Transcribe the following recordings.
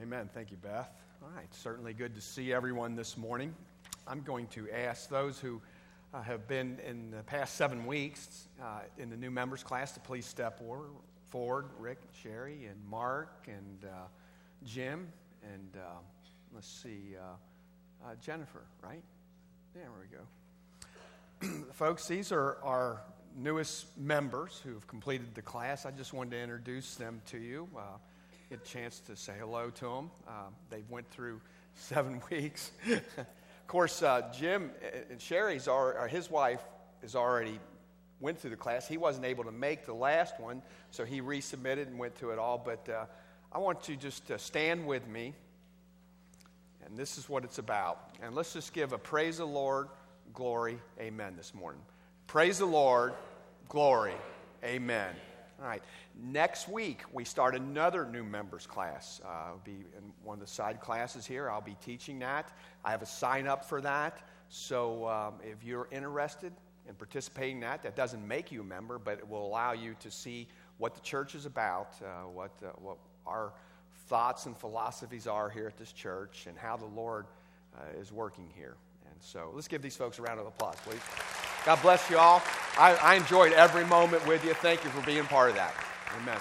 Amen. Thank you, Beth. All right, certainly good to see everyone this morning. I'm going to ask those who have been in the past 7 weeks in the new members class to please step forward. Rick, Sherry, and Mark, and Jim, and let's see, Jennifer, right? There we go. Folks, these are our newest members who have completed the class. I just wanted to introduce them to you. Get a chance to say hello to them. They went through 7 weeks. Of course, Jim and Sherry's, his wife is already went through the class. He wasn't able to make the last one, so he resubmitted and went through it all. But I want you just to stand with me, and this is what it's about. And let's just give a praise the Lord, glory, amen this morning. Praise the Lord, glory, amen. All right. Next week, we start another new members class. It'll be in one of the side classes here. I'll be teaching that. I have a sign up for that. So if you're interested in participating in that, that doesn't make you a member, but it will allow you to see what the church is about, what our thoughts and philosophies are here at this church, and how the Lord is working here. And so let's give these folks a round of applause, please. God bless you all. I enjoyed every moment with you. Thank you for being part of that. Amen.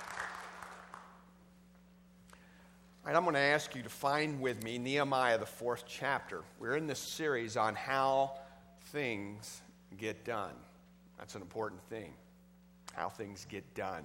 All right, I'm going to ask you to find with me Nehemiah, the 4th chapter. We're in this series on how things get done. That's an important thing, how things get done.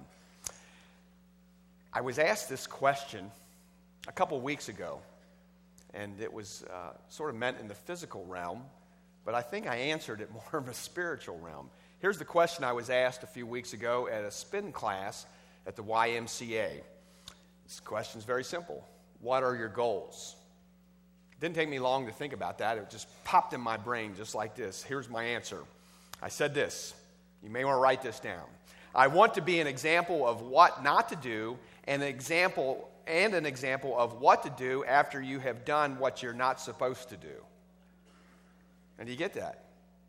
I was asked this question a couple weeks ago, and it was sort of meant in the physical realm, but I think I answered it more in a spiritual realm. Here's the question I was asked a few weeks ago at a spin class at the YMCA. This question is very simple. What are your goals? It didn't take me long to think about that. It just popped in my brain just like this. Here's my answer. I said this. You may want to write this down. I want to be an example of what not to do, and an example of what to do after you have done what you're not supposed to do. And do you get that?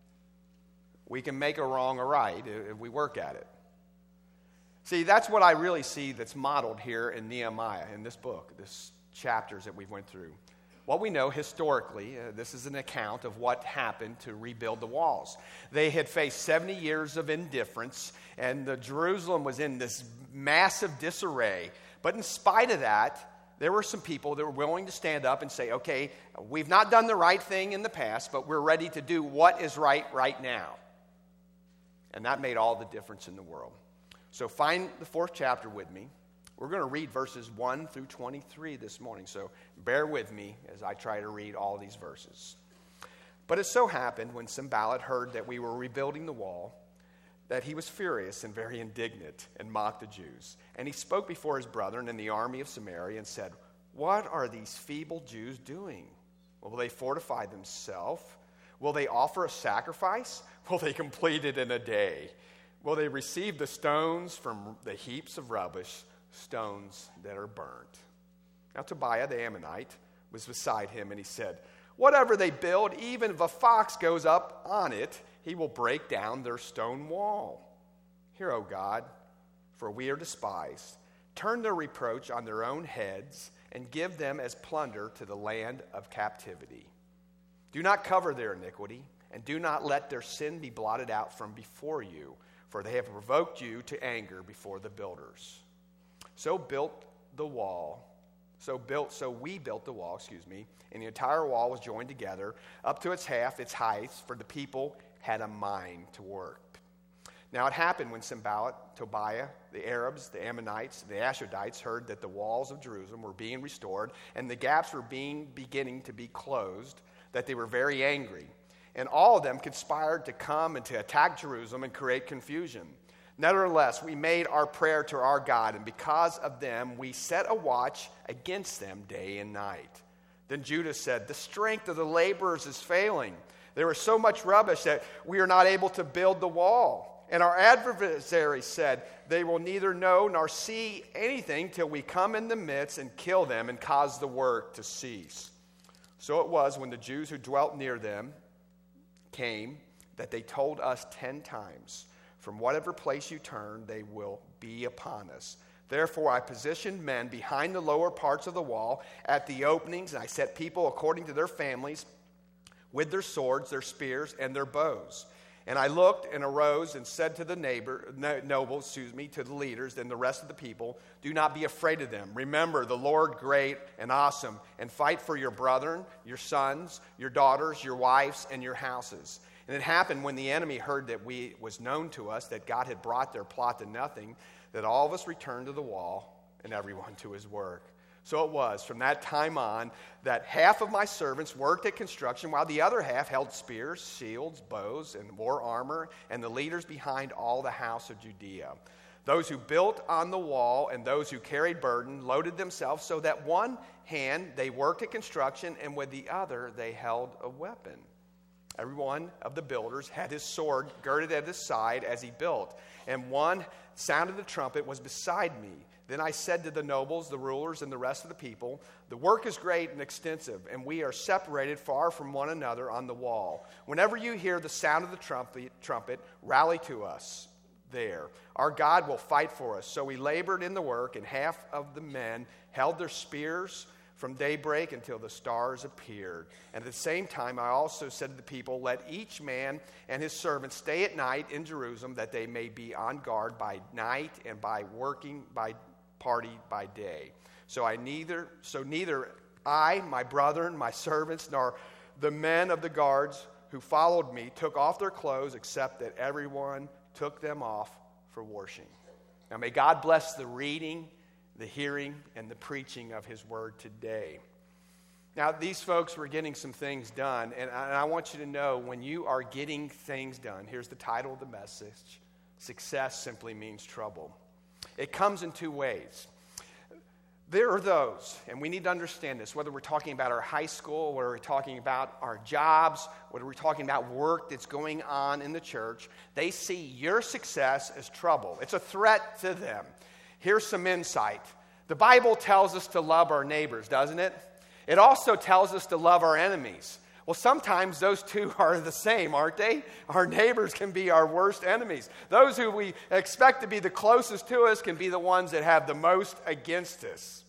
We can make a wrong a right if we work at it. See, that's what I really see that's modeled here in Nehemiah, in this book, this chapters that we went through. What we know historically, this is an account of what happened to rebuild the walls. They had faced 70 years of indifference, and Jerusalem was in this massive disarray. But in spite of that, there were some people that were willing to stand up and say, okay, we've not done the right thing in the past, but we're ready to do what is right now. And that made all the difference in the world. So find the 4th chapter with me. We're going to read verses 1 through 23 this morning, so bear with me as I try to read all these verses. But it so happened when Sanballat heard that we were rebuilding the wall, that he was furious and very indignant and mocked the Jews. And he spoke before his brethren in the army of Samaria and said, what are these feeble Jews doing? Will they fortify themselves? Will they offer a sacrifice? Will they complete it in a day? Will they receive the stones from the heaps of rubbish, stones that are burnt? Now Tobiah the Ammonite was beside him, and he said, whatever they build, even if a fox goes up on it, he will break down their stone wall. Hear, O God, for we are despised. Turn their reproach on their own heads and give them as plunder to the land of captivity. Do not cover their iniquity, and do not let their sin be blotted out from before you, for they have provoked you to anger before the builders. So we built the wall, and the entire wall was joined together up to its half, its height, for the people had a mind to work. Now it happened when Sanballat, Tobiah, the Arabs, the Ammonites, the Ashdodites heard that the walls of Jerusalem were being restored and the gaps were beginning to be closed, that they were very angry. And all of them conspired to come and to attack Jerusalem and create confusion. Nevertheless, we made our prayer to our God, and because of them we set a watch against them day and night. Then Judah said, the strength of the laborers is failing. There was so much rubbish that we are not able to build the wall. And our adversaries said, they will neither know nor see anything till we come in the midst and kill them and cause the work to cease. So it was when the Jews who dwelt near them came that they told us 10 times, from whatever place you turn, they will be upon us. Therefore I positioned men behind the lower parts of the wall at the openings, and I set people according to their families with their swords, their spears, and their bows. And I looked and arose and said to the nobles, to the leaders and the rest of the people, do not be afraid of them. Remember the Lord great and awesome, and fight for your brethren, your sons, your daughters, your wives, and your houses. And it happened when the enemy heard that it was known to us that God had brought their plot to nothing, that all of us returned to the wall and everyone to his work. So it was from that time on that half of my servants worked at construction, while the other half held spears, shields, bows, and wore armor, and the leaders behind all the house of Judea. Those who built on the wall and those who carried burden loaded themselves, so that one hand they worked at construction, and with the other they held a weapon. Every one of the builders had his sword girded at his side as he built, and one sounded the trumpet was beside me. Then I said to the nobles, the rulers, and the rest of the people, the work is great and extensive, and we are separated far from one another on the wall. Whenever you hear the sound of the trumpet, rally to us there. Our God will fight for us. So we labored in the work, and half of the men held their spears from daybreak until the stars appeared. And at the same time, I also said to the people, let each man and his servant stay at night in Jerusalem, that they may be on guard by night and by working by party by day. So neither I, my brethren, my servants, nor the men of the guards who followed me took off their clothes, except that everyone took them off for washing. Now may God bless the reading, the hearing, and the preaching of his word today. Now, these folks were getting some things done, and I want you to know, when you are getting things done, here's the title of the message: Success simply means trouble. It comes in two ways. There are those, and we need to understand this, whether we're talking about our high school, whether we're talking about our jobs, whether we're talking about work that's going on in the church, they see your success as trouble. It's a threat to them. Here's some insight. The Bible tells us to love our neighbors, doesn't it? It also tells us to love our enemies. Well, sometimes those two are the same, aren't they? Our neighbors can be our worst enemies. Those who we expect to be the closest to us can be the ones that have the most against us.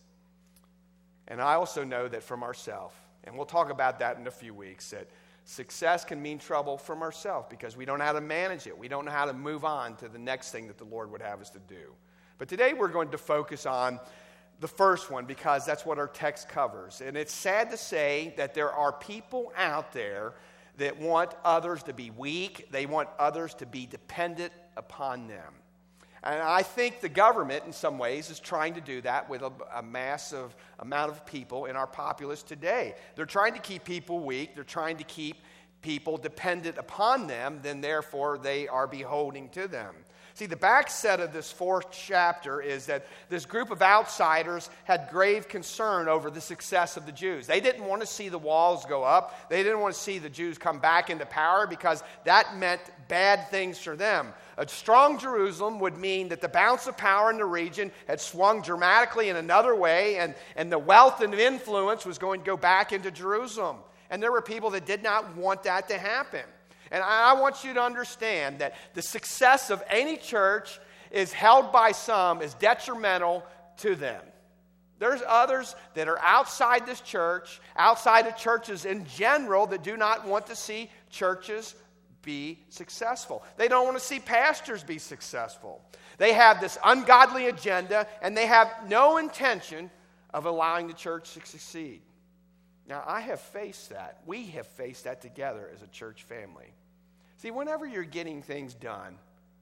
And I also know that from ourselves, and we'll talk about that in a few weeks, that success can mean trouble from ourselves because we don't know how to manage it. We don't know how to move on to the next thing that the Lord would have us to do. But today we're going to focus on the first one because that's what our text covers. And it's sad to say that there are people out there that want others to be weak. They want others to be dependent upon them. And I think the government, in some ways, is trying to do that with a massive amount of people in our populace today. They're trying to keep people weak. They're trying to keep people dependent upon them. Then, therefore, they are beholding to them. See, the backset of this fourth chapter is that this group of outsiders had grave concern over the success of the Jews. They didn't want to see the walls go up. They didn't want to see the Jews come back into power because that meant bad things for them. A strong Jerusalem would mean that the balance of power in the region had swung dramatically in another way, and the wealth and influence was going to go back into Jerusalem. And there were people that did not want that to happen. And I want you to understand that the success of any church is held by some as detrimental to them. There's others that are outside this church, outside of churches in general, that do not want to see churches be successful. They don't want to see pastors be successful. They have this ungodly agenda, and they have no intention of allowing the church to succeed. Now, I have faced that. We have faced that together as a church family. See, whenever you're getting things done,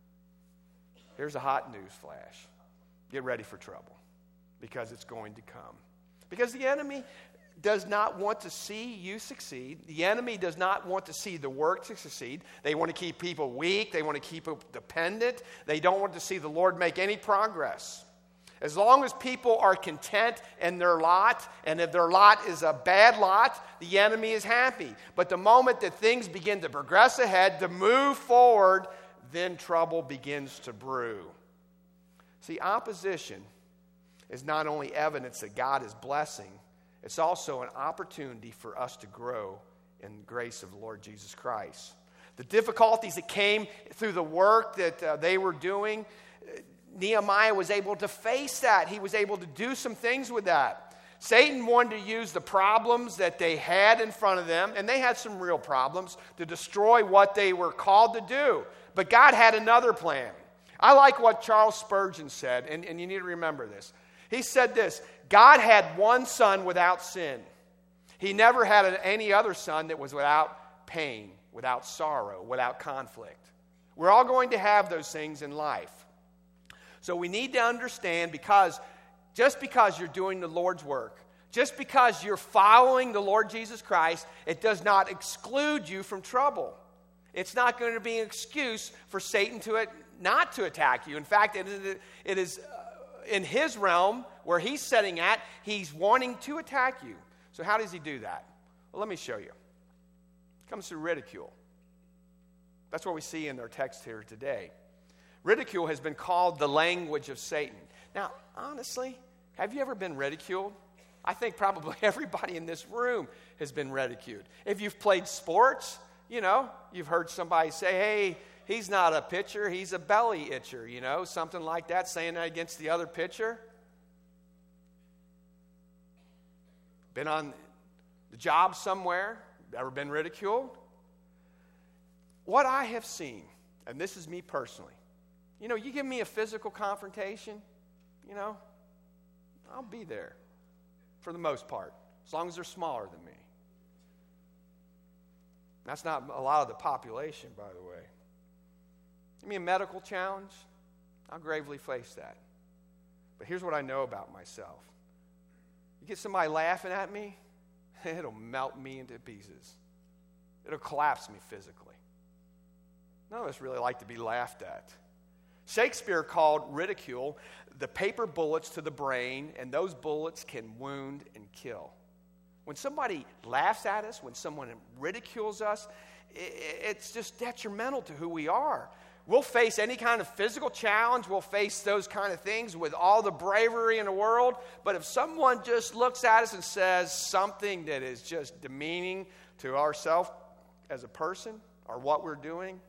here's a hot news flash. Get ready for trouble, because it's going to come. Because the enemy does not want to see you succeed. The enemy does not want to see the work to succeed. They want to keep people weak. They want to keep people dependent. They don't want to see the Lord make any progress. As long as people are content in their lot, and if their lot is a bad lot, the enemy is happy. But the moment that things begin to progress ahead, to move forward, then trouble begins to brew. See, opposition is not only evidence that God is blessing, it's also an opportunity for us to grow in the grace of the Lord Jesus Christ. The difficulties that came through the work that they were doing Nehemiah was able to face that. He was able to do some things with that. Satan wanted to use the problems that they had in front of them, and they had some real problems, to destroy what they were called to do. But God had another plan. I like what Charles Spurgeon said, and you need to remember this. He said this: God had one son without sin. He never had any other son that was without pain, without sorrow, without conflict. We're all going to have those things in life. So we need to understand, just because you're doing the Lord's work, just because you're following the Lord Jesus Christ, it does not exclude you from trouble. It's not going to be an excuse for Satan not to attack you. In fact, it is in his realm where he's setting at, he's wanting to attack you. So how does he do that? Well, let me show you. It comes through ridicule. That's what we see in our text here today. Ridicule has been called the language of Satan. Now, honestly, have you ever been ridiculed? I think probably everybody in this room has been ridiculed. If you've played sports, you've heard somebody say, hey, he's not a pitcher, he's a belly itcher, something like that, saying that against the other pitcher. Been on the job somewhere, ever been ridiculed? What I have seen, and this is me personally, you give me a physical confrontation, I'll be there for the most part, as long as they're smaller than me. That's not a lot of the population, by the way. Give me a medical challenge, I'll gravely face that. But here's what I know about myself. You get somebody laughing at me, it'll melt me into pieces. It'll collapse me physically. None of us really like to be laughed at. Shakespeare called ridicule the paper bullets to the brain, and those bullets can wound and kill. When somebody laughs at us, when someone ridicules us, it's just detrimental to who we are. We'll face any kind of physical challenge. We'll face those kind of things with all the bravery in the world. But if someone just looks at us and says something that is just demeaning to ourselves as a person or what we're doing,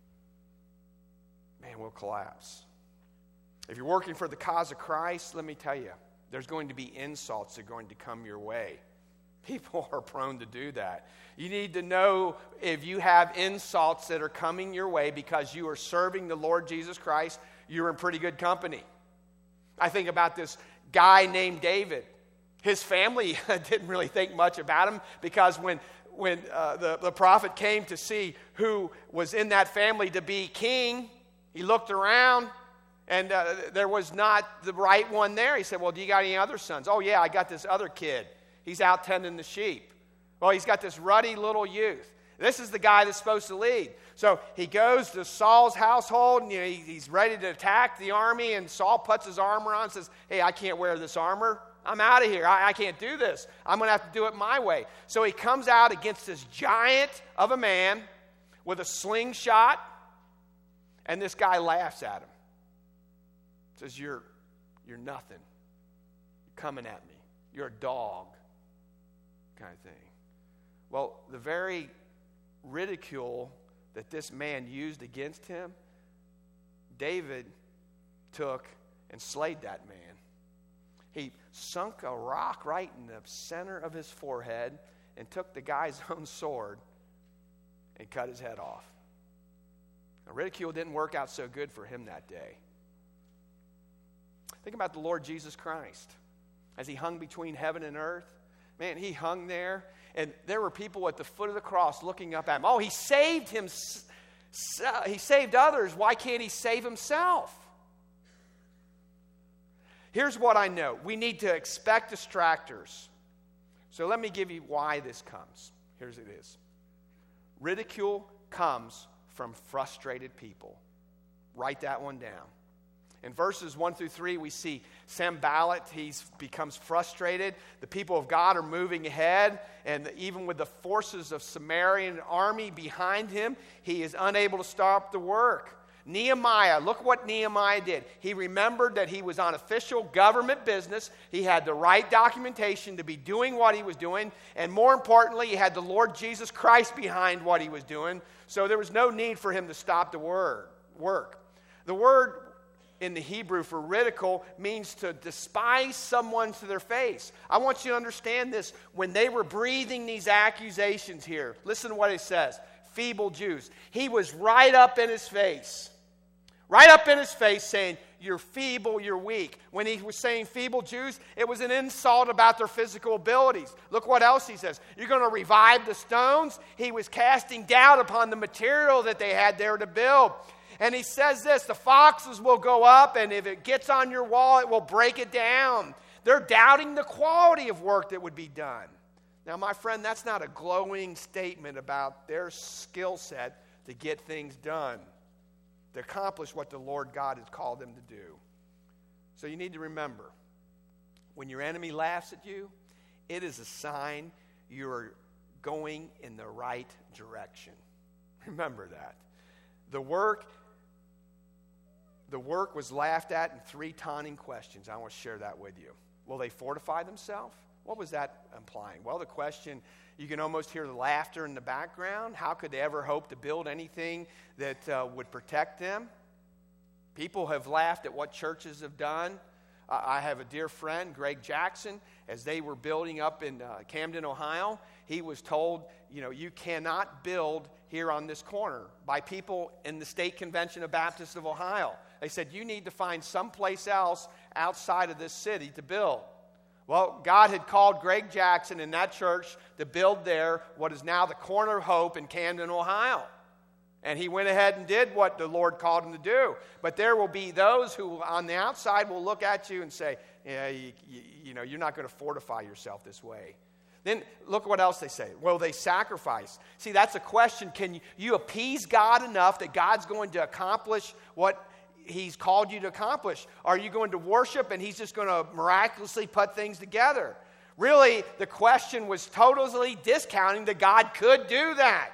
man, we'll collapse. If you're working for the cause of Christ, let me tell you, there's going to be insults that are going to come your way. People are prone to do that. You need to know if you have insults that are coming your way because you are serving the Lord Jesus Christ, you're in pretty good company. I think about this guy named David. His family didn't really think much about him because when the prophet came to see who was in that family to be king, he looked around and there was not the right one there. He said, well, do you got any other sons? Oh, yeah, I got this other kid. He's out tending the sheep. Well, he's got this ruddy little youth. This is the guy that's supposed to lead. So he goes to Saul's household, and he's ready to attack the army, and Saul puts his armor on and says, hey, I can't wear this armor. I'm out of here. I can't do this. I'm going to have to do it my way. So he comes out against this giant of a man with a slingshot, and this guy laughs at him. Says, you're nothing. You're coming at me. You're a dog. Kind of thing. Well, the very ridicule that this man used against him, David took and slayed that man. He sunk a rock right in the center of his forehead and took the guy's own sword and cut his head off. Now, ridicule didn't work out so good for him that day. Think about the Lord Jesus Christ. As he hung between heaven and earth, man, he hung there, and there were people at the foot of the cross looking up at him. Oh, he saved him. He saved others. Why can't he save himself? Here's what I know. We need to expect distractors. So let me give you why this comes. Here's it is. Ridicule comes from frustrated people. Write that one down. In verses 1 through 3, we see Sanballat, he becomes frustrated. The people of God are moving ahead, and even with the forces of Samaritan army behind him, he is unable to stop the work. Nehemiah, look what Nehemiah did. He remembered that he was on official government business. He had the right documentation to be doing what he was doing, and more importantly, he had the Lord Jesus Christ behind what he was doing, so there was no need for him to stop the work. The word in the Hebrew for ridicule means to despise someone to their face. I want you to understand this. When they were breathing these accusations here, listen to what it says. Feeble Jews. He was right up in his face. Right up in his face saying, you're feeble, you're weak. When he was saying feeble Jews, it was an insult about their physical abilities. Look what else he says. You're going to revive the stones? He was casting doubt upon the material that they had there to build. And he says this, the foxes will go up, and if it gets on your wall, it will break it down. They're doubting the quality of work that would be done. Now, my friend, that's not a glowing statement about their skill set to get things done, to accomplish what the Lord God has called them to do. So you need to remember, when your enemy laughs at you, it is a sign you're going in the right direction. Remember that. The work was laughed at in 3 taunting questions. I want to share that with you. Will they fortify themselves? What was that implying? Well, the question, you can almost hear the laughter in the background. How could they ever hope to build anything that would protect them? People have laughed at what churches have done. I have a dear friend, Greg Jackson, as they were building up in Camden, Ohio. He was told, you cannot build here on this corner by people in the State Convention of Baptists of Ohio. They said, you need to find someplace else outside of this city to build. Well, God had called Greg Jackson in that church to build there what is now the Corner of Hope in Camden, Ohio. And he went ahead and did what the Lord called him to do. But there will be those who on the outside will look at you and say, you're not going to fortify yourself this way. Then look what else they say. Will they sacrifice? See, that's a question. Can you appease God enough that God's going to accomplish what He's called you to accomplish? Are you going to worship and He's just going to miraculously put things together? Really, the question was totally discounting that God could do that.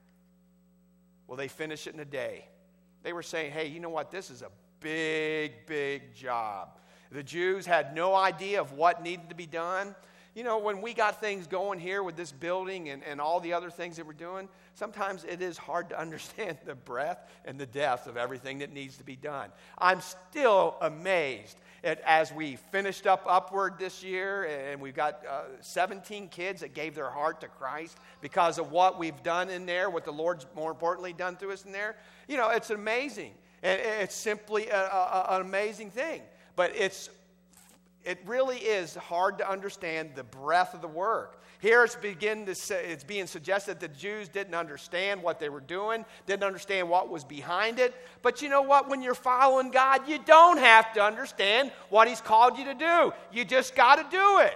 Well, they finish it in a day. They were saying, hey, you know what? This is a big, big job. The Jews had no idea of what needed to be done. When we got things going here with this building and all the other things that we're doing, sometimes it is hard to understand the breadth and the depth of everything that needs to be done. I'm still amazed as we finished up Upward this year, and we've got 17 kids that gave their heart to Christ because of what we've done in there, what the Lord's more importantly done to us in there. It's amazing. It's simply an amazing thing. But it really is hard to understand the breadth of the work. Here it's being suggested that the Jews didn't understand what they were doing, didn't understand what was behind it. But you know what? When you're following God, you don't have to understand what He's called you to do. You just got to do it.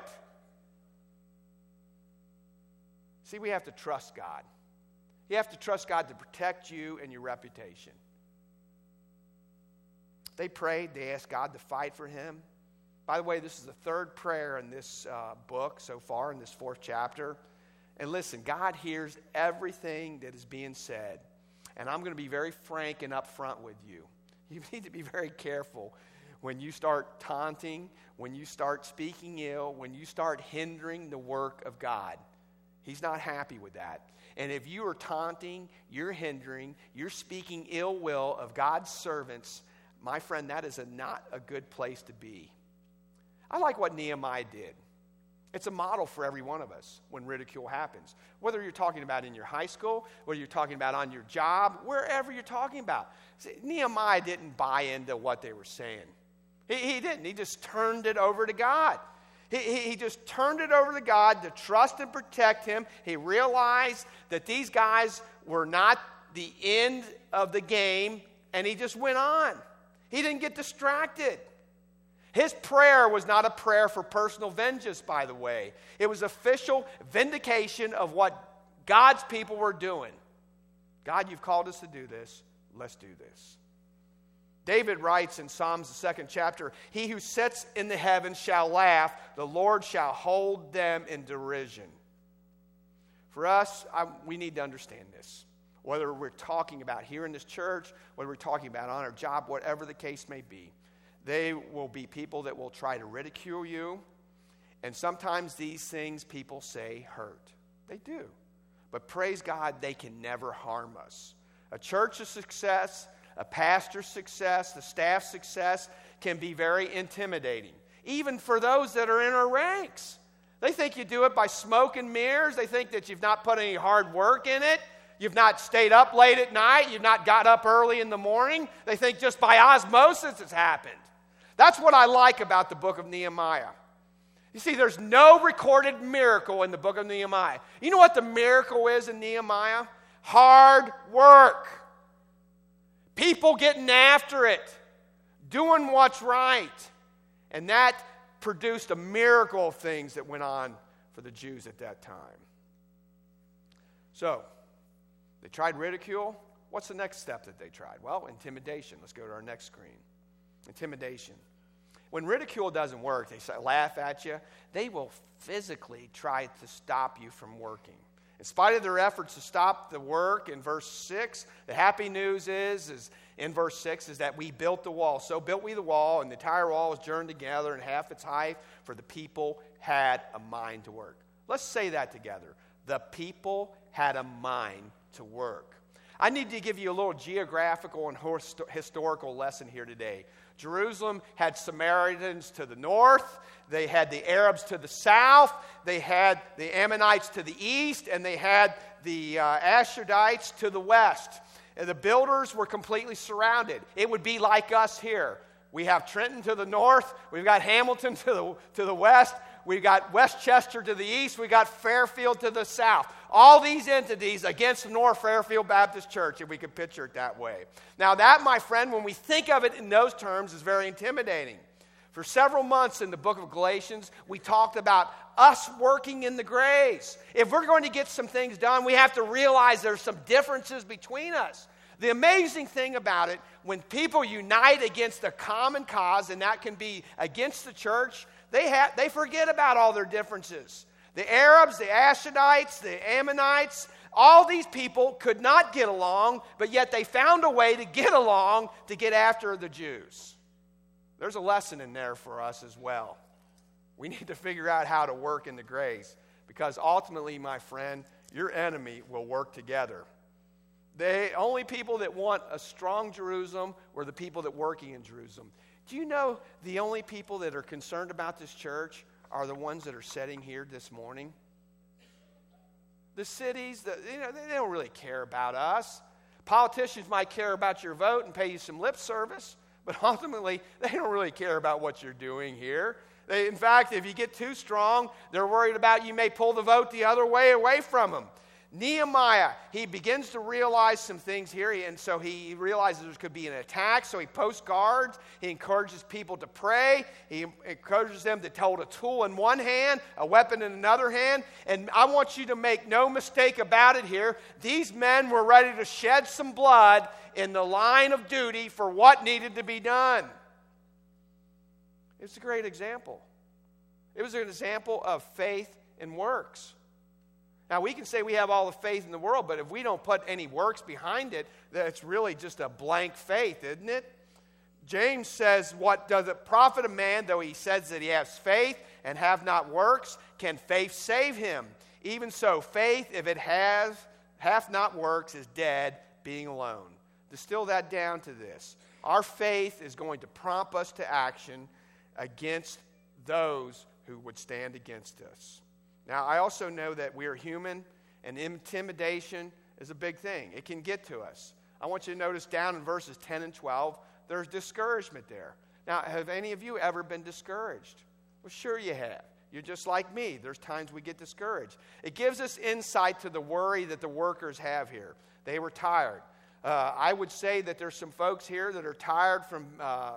See, we have to trust God. You have to trust God to protect you and your reputation. They prayed. They asked God to fight for Him. By the way, this is the 3rd prayer in this book so far, in this 4th chapter. And listen, God hears everything that is being said. And I'm going to be very frank and upfront with you. You need to be very careful when you start taunting, when you start speaking ill, when you start hindering the work of God. He's not happy with that. And if you are taunting, you're hindering, you're speaking ill will of God's servants, my friend, that is not a good place to be. I like what Nehemiah did. It's a model for every one of us when ridicule happens. Whether you're talking about in your high school, whether you're talking about on your job, wherever you're talking about. See, Nehemiah didn't buy into what they were saying. He didn't. He just turned it over to God. He just turned it over to God to trust and protect him. He realized that these guys were not the end of the game, and he just went on. He didn't get distracted. His prayer was not a prayer for personal vengeance, by the way. It was official vindication of what God's people were doing. God, you've called us to do this. Let's do this. David writes in Psalms, the 2nd chapter, he who sits in the heavens shall laugh. The Lord shall hold them in derision. For us, we need to understand this. Whether we're talking about here in this church, whether we're talking about on our job, whatever the case may be, they will be people that will try to ridicule you. And sometimes these things people say hurt. They do. But praise God, they can never harm us. A church of success, a pastor's success, the staff's success can be very intimidating, even for those that are in our ranks. They think you do it by smoke and mirrors. They think that you've not put any hard work in it. You've not stayed up late at night. You've not got up early in the morning. They think just by osmosis it's happened. That's what I like about the book of Nehemiah. You see, there's no recorded miracle in the book of Nehemiah. You know what the miracle is in Nehemiah? Hard work. People getting after it. Doing what's right. And that produced a miracle of things that went on for the Jews at that time. So, they tried ridicule. What's the next step that they tried? Well, intimidation. Let's go to our next screen. Intimidation. When ridicule doesn't work, they laugh at you. They will physically try to stop you from working. In spite of their efforts to stop the work in verse 6, the happy news is in verse 6 is that we built the wall. So built we the wall, and the entire wall was joined together in half its height, for the people had a mind to work. Let's say that together. The people had a mind to work. I need to give you a little geographical and historical lesson here today. Jerusalem had Samaritans to the north. They had the Arabs to the south. They had the Ammonites to the east. And they had the Asherites to the west. And the builders were completely surrounded. It would be like us here. We have Trenton to the north. We've got Hamilton to the west. We've got Westchester to the east. We've got Fairfield to the south. All these entities against the North Fairfield Baptist Church, if we could picture it that way. Now that, my friend, when we think of it in those terms, is very intimidating. For several months in the book of Galatians, we talked about us working in the grace. If we're going to get some things done, we have to realize there's some differences between us. The amazing thing about it, when people unite against a common cause, and that can be against the church, they forget about all their differences. The Arabs, the Asherites, the Ammonites, all these people could not get along, but yet they found a way to get along to get after the Jews. There's a lesson in there for us as well. We need to figure out how to work in the grace, because ultimately, my friend, your enemy will work together. The only people that want a strong Jerusalem were the people that were working in Jerusalem. Do you know the only people that are concerned about this church are the ones that are sitting here this morning? The cities, they don't really care about us. Politicians might care about your vote and pay you some lip service, but ultimately, they don't really care about what you're doing here. In fact, if you get too strong, they're worried about you may pull the vote the other way away from them. Nehemiah, he begins to realize some things here, and so he realizes there could be an attack, so he posts guards. He encourages people to pray. He encourages them to hold a tool in one hand, a weapon in another hand, and I want you to make no mistake about it here. These men were ready to shed some blood in the line of duty for what needed to be done. It's a great example. It was an example of faith and works. Now, we can say we have all the faith in the world, but if we don't put any works behind it, then it's really just a blank faith, isn't it? James says, what does it profit a man, though he says that he has faith and have not works? Can faith save him? Even so, faith, if it hath not works, is dead, being alone. Distill that down to this. Our faith is going to prompt us to action against those who would stand against us. Now, I also know that we are human, and intimidation is a big thing. It can get to us. I want you to notice down in verses 10 and 12, there's discouragement there. Now, have any of you ever been discouraged? Well, sure you have. You're just like me. There's times we get discouraged. It gives us insight to the worry that the workers have here. They were tired. I would say that there's some folks here that are tired from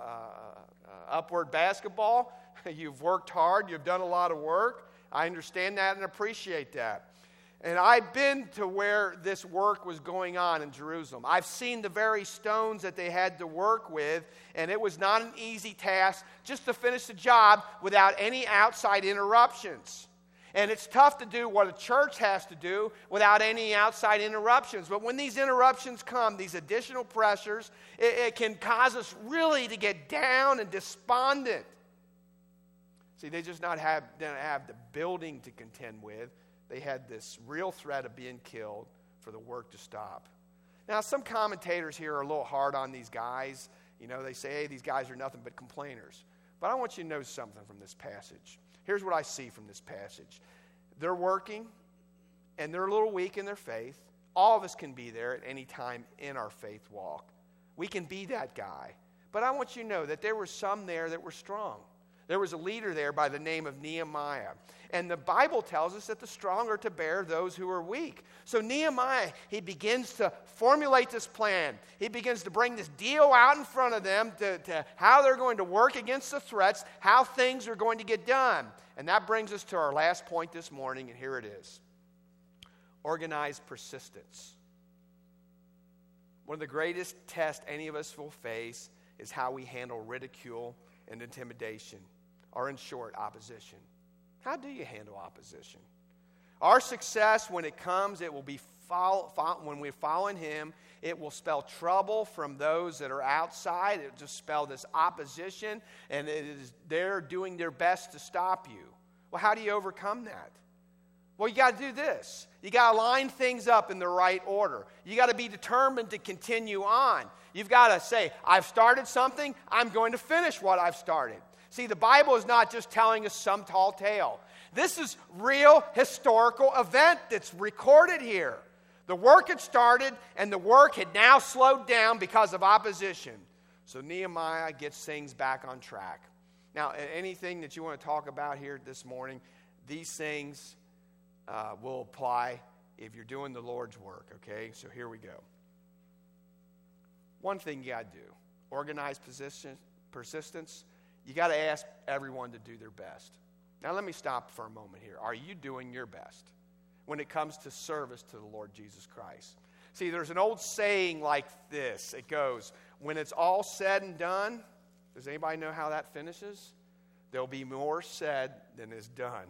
upward basketball. You've worked hard. You've done a lot of work. I understand that and appreciate that. And I've been to where this work was going on in Jerusalem. I've seen the very stones that they had to work with, and it was not an easy task just to finish the job without any outside interruptions. And it's tough to do what a church has to do without any outside interruptions. But when these interruptions come, these additional pressures, it can cause us really to get down and despondent. See, they just didn't have the building to contend with. They had this real threat of being killed for the work to stop. Now, some commentators here are a little hard on these guys. You know, they say, hey, these guys are nothing but complainers. But I want you to know something from this passage. Here's what I see from this passage. They're working, and they're a little weak in their faith. All of us can be there at any time in our faith walk. We can be that guy. But I want you to know that there were some there that were strong. There was a leader there by the name of Nehemiah. And the Bible tells us that the strong are to bear those who are weak. So Nehemiah, he begins to formulate this plan. He begins to bring this deal out in front of them to how they're going to work against the threats, how things are going to get done. And that brings us to our last point this morning, and here it is. Organized persistence. One of the greatest tests any of us will face is how we handle ridicule and intimidation, or in short, opposition. How do you handle opposition? Our success, when it comes, it will be when we follow in Him, it will spell trouble from those that are outside. It will just spell this opposition, and they're doing their best to stop you. Well, how do you overcome that? Well, you got to do this. You got to line things up in the right order. You got to be determined to continue on. You've got to say, I've started something, I'm going to finish what I've started. See, the Bible is not just telling us some tall tale. This is real historical event that's recorded here. The work had started, and the work had now slowed down because of opposition. So Nehemiah gets things back on track. Now, anything that you want to talk about here this morning, these things will apply if you're doing the Lord's work, okay? So here we go. One thing you got to do, organized persistence. You got to ask everyone to do their best. Now let me stop for a moment here. Are you doing your best when it comes to service to the Lord Jesus Christ? See, there's an old saying like this. It goes, when it's all said and done, does anybody know how that finishes? There'll be more said than is done.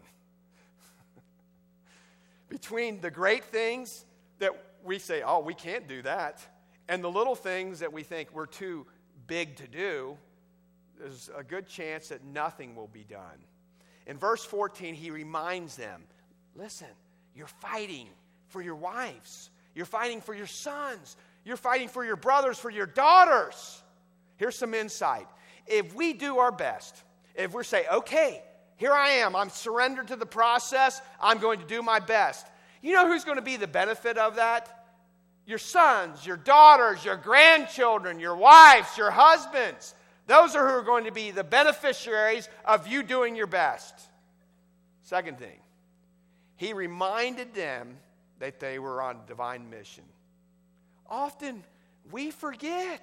Between the great things that we say, oh, we can't do that, and the little things that we think we're too big to do, there's a good chance that nothing will be done. In verse 14, he reminds them, listen, you're fighting for your wives. You're fighting for your sons. You're fighting for your brothers, for your daughters. Here's some insight. If we do our best, if we say, okay, here I am, I'm surrendered to the process, I'm going to do my best. You know who's going to be the benefit of that? Your sons, your daughters, your grandchildren, your wives, your husbands. Those are who are going to be the beneficiaries of you doing your best. Second thing, he reminded them that they were on a divine mission. Often we forget.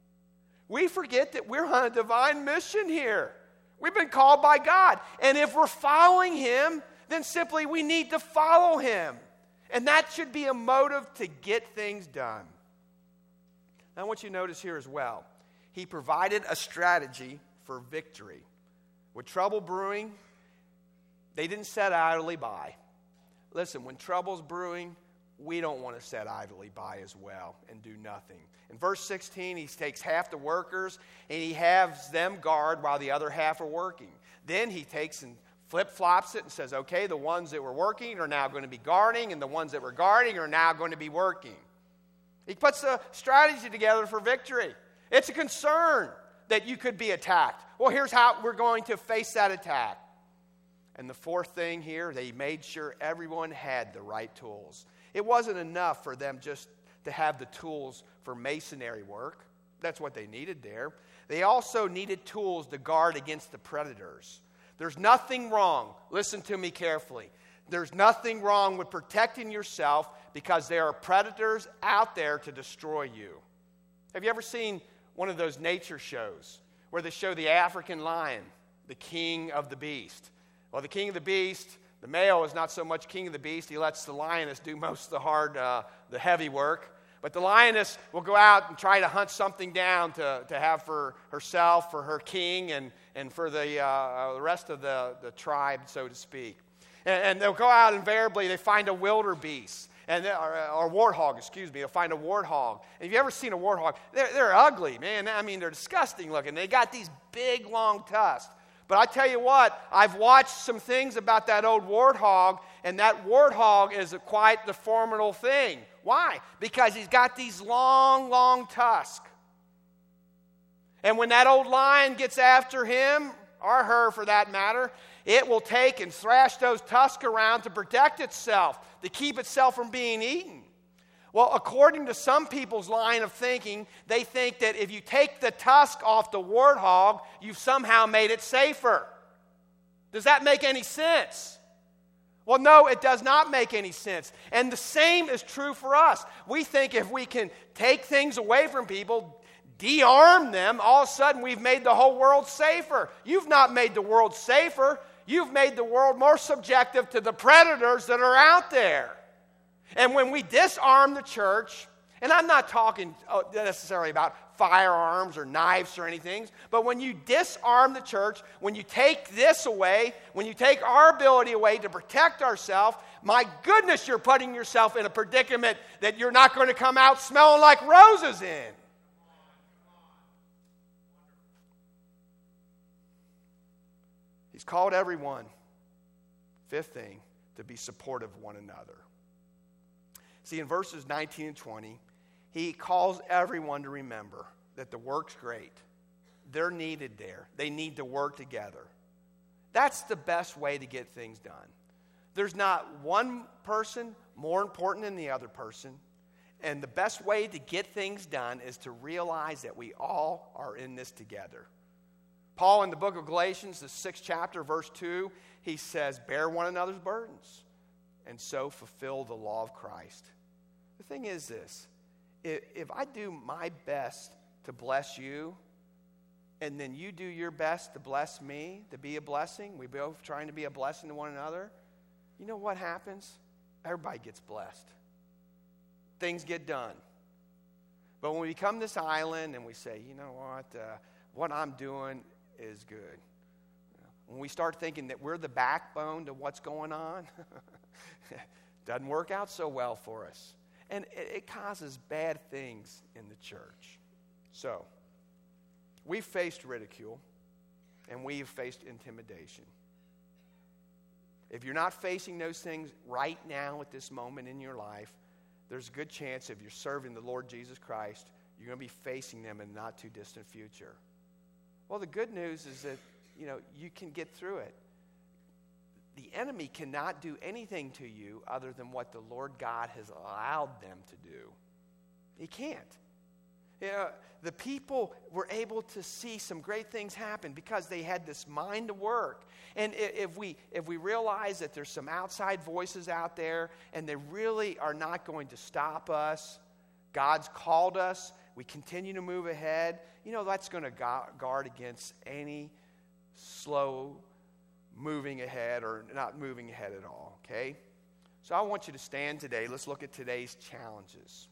We forget that we're on a divine mission here. We've been called by God. And if we're following Him, then simply we need to follow Him. And that should be a motive to get things done. Now I want you to notice here as well. He provided a strategy for victory. With trouble brewing, they didn't sit idly by. Listen, when trouble's brewing, we don't want to sit idly by as well and do nothing. In verse 16, he takes half the workers and he has them guard while the other half are working. Then he takes and flip-flops it and says, okay, the ones that were working are now going to be guarding, and the ones that were guarding are now going to be working. He puts a strategy together for victory. It's a concern that you could be attacked. Well, here's how we're going to face that attack. And the fourth thing here, they made sure everyone had the right tools. It wasn't enough for them just to have the tools for masonry work. That's what they needed there. They also needed tools to guard against the predators. There's nothing wrong, listen to me carefully, there's nothing wrong with protecting yourself because there are predators out there to destroy you. Have you ever seen one of those nature shows where they show the African lion, the king of the beast? Well, the king of the beast, the male is not so much king of the beast. He lets the lioness do most of the heavy work. But the lioness will go out and try to hunt something down to have for herself, for her king, and for the rest of the tribe, so to speak. And they'll go out invariably, they find a wildebeest. Or warthog, excuse me. They'll find a warthog. And have you ever seen a warthog? They're ugly, man. I mean, they're disgusting looking. They got these big, long tusks. But I tell you what, I've watched some things about that old warthog, and that warthog is quite the formidable thing. Why? Because he's got these long, long tusks. And when that old lion gets after him, or her for that matter, it will take and thrash those tusks around to protect itself, to keep itself from being eaten. Well, according to some people's line of thinking, they think that if you take the tusk off the warthog, you've somehow made it safer. Does that make any sense? Well, no, it does not make any sense. And the same is true for us. We think if we can take things away from people, de-arm them, all of a sudden we've made the whole world safer. You've not made the world safer. You've made the world more subjective to the predators that are out there. And when we disarm the church, and I'm not talking necessarily about firearms or knives or anything, but when you disarm the church, when you take this away, when you take our ability away to protect ourselves, my goodness, you're putting yourself in a predicament that you're not going to come out smelling like roses in. He's called everyone, fifth thing, to be supportive of one another. See, in verses 19 and 20, he calls everyone to remember that the work's great. They're needed there. They need to work together. That's the best way to get things done. There's not one person more important than the other person. And the best way to get things done is to realize that we all are in this together. Paul, in the book of Galatians, the 6th chapter, verse 2, he says, bear one another's burdens and so fulfill the law of Christ. The thing is this, if I do my best to bless you, and then you do your best to bless me, to be a blessing, we both trying to be a blessing to one another, you know what happens? Everybody gets blessed. Things get done. But when we come this island and we say, you know what I'm doing is good. When we start thinking that we're the backbone to what's going on, doesn't work out so well for us. And it causes bad things in the church. So, we've faced ridicule, and we've faced intimidation. If you're not facing those things right now at this moment in your life, there's a good chance if you're serving the Lord Jesus Christ, you're going to be facing them in the not too distant future. Well, the good news is that, you can get through it. The enemy cannot do anything to you other than what the Lord God has allowed them to do. He can't. The people were able to see some great things happen because they had this mind to work. And if we realize that there's some outside voices out there and they really are not going to stop us, God's called us, we continue to move ahead, that's going to guard against any slow moving ahead or not moving ahead at all, okay? So I want you to stand today. Let's look at today's challenges.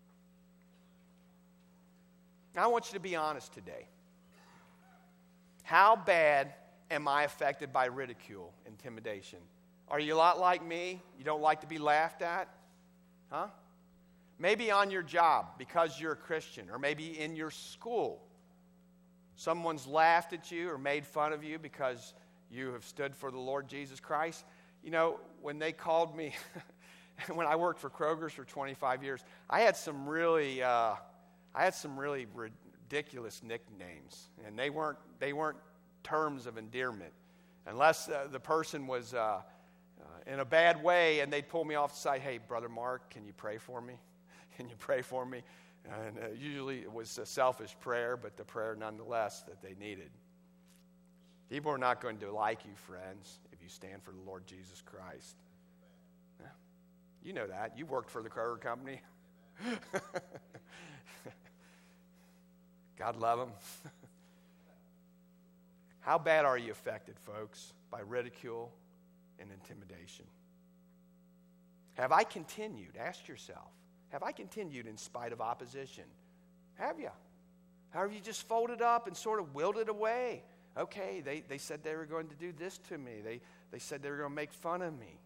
Now, I want you to be honest today. How bad am I affected by ridicule, intimidation? Are you a lot like me? You don't like to be laughed at? Huh? Maybe on your job because you're a Christian, or maybe in your school. Someone's laughed at you or made fun of you because you have stood for the Lord Jesus Christ. When they called me, when I worked for Kroger's for 25 years, I had some really ridiculous nicknames, and they weren't terms of endearment, unless the person was in a bad way, and they'd pull me off the side. Hey, Brother Mark, can you pray for me? Can you pray for me? And usually it was a selfish prayer, but the prayer nonetheless that they needed. People are not going to like you, friends, if you stand for the Lord Jesus Christ. Yeah. You know that. You worked for the Kroger company. God love them. How bad are you affected, folks, by ridicule and intimidation? Have I continued? Ask yourself. Have I continued in spite of opposition? Have you? Or have you just folded up and sort of willed it away? Okay, they said they were going to do this to me. They said they were going to make fun of me.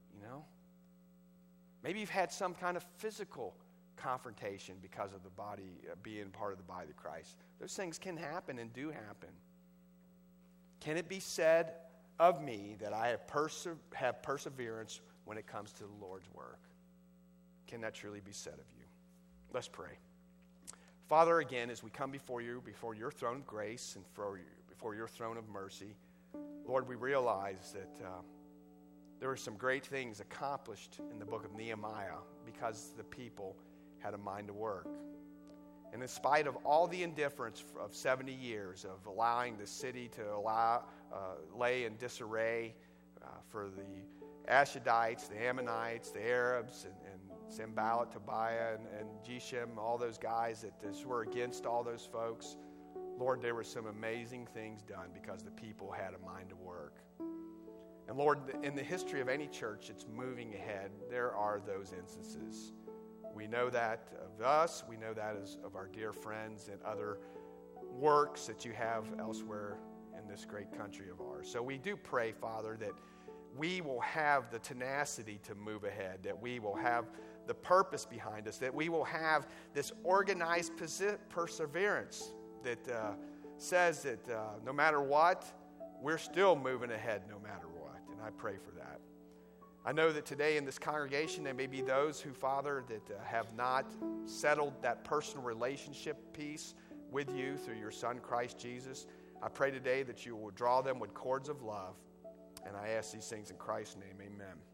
Maybe you've had some kind of physical confrontation because of the body, being part of the body of Christ. Those things can happen and do happen. Can it be said of me that I have perseverance when it comes to the Lord's work? can that truly be said of you? Let's pray. Father, again, as we come before you, before your throne of grace and before your throne of mercy, Lord, we realize that there were some great things accomplished in the book of Nehemiah because the people had a mind to work. And in spite of all the indifference of 70 years of allowing the city to lay in disarray for the Ashdodites, the Ammonites, the Arabs, and Sanballat, Tobiah, and Geshem, all those guys that just were against all those folks, Lord, there were some amazing things done because the people had a mind to work. And Lord, in the history of any church that's moving ahead, there are those instances. We know that of us. We know that of our dear friends and other works that you have elsewhere in this great country of ours. So we do pray, Father, that we will have the tenacity to move ahead, that we will have the purpose behind us, that we will have this organized perseverance that says that no matter what, we're still moving ahead no matter what. And I pray for that. I know that today in this congregation there may be those who, Father, that have not settled that personal relationship piece with you through your Son, Christ Jesus. I pray today that you will draw them with cords of love. And I ask these things in Christ's name. Amen.